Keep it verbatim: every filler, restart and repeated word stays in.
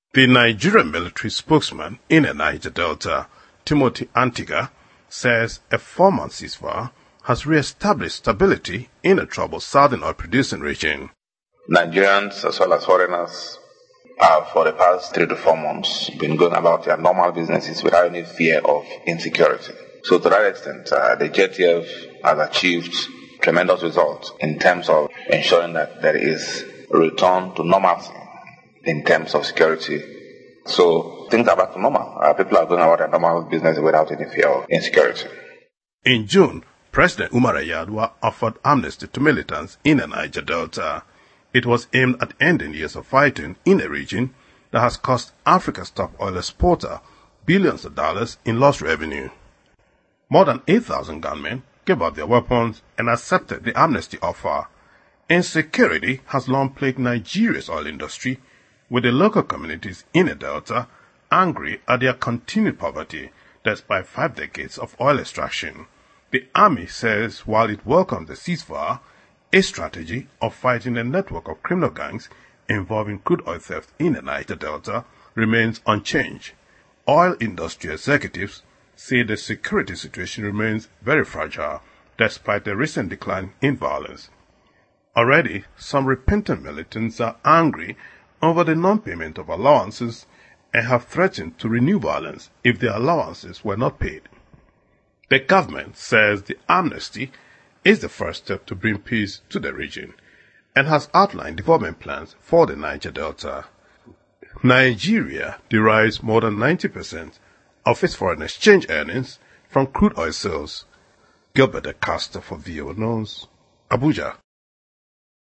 The Nigerian military spokesman in the Niger Delta, Timothy Antiga, says a four-month ceasefire has re-established stability in a troubled southern oil-producing region. Nigerians as well as foreigners have for the past three to four months been going about their normal businesses without any fear of insecurity. So to that extent, uh, the J T F has achieved tremendous results in terms of ensuring that there is a return to normalcy in terms of security. So things are back to normal. Uh, people are going about their normal business without any fear of insecurity. In June, President Umar Yar'Adua offered amnesty to militants in the Niger Delta. It was aimed at ending years of fighting in a region that has cost Africa's top oil exporter billions of dollars in lost revenue. More than eight thousand gunmen gave up their weapons and accepted the amnesty offer. Insecurity has long plagued Nigeria's oil industry, with the local communities in the Delta angry at their continued poverty despite five decades of oil extraction. The army says while it welcomes the ceasefire, a strategy of fighting a network of criminal gangs involving crude oil theft in the Niger Delta remains unchanged. Oil industry executives say the security situation remains very fragile despite the recent decline in violence. Already, some repentant militants are angry over the non-payment of allowances and have threatened to renew violence if the allowances were not paid. The government says the amnesty is the first step to bring peace to the region and has outlined development plans for the Niger Delta. Nigeria derives more than ninety percent of its foreign exchange earnings from crude oil sales. Gilbert Acosta for V O News, Abuja.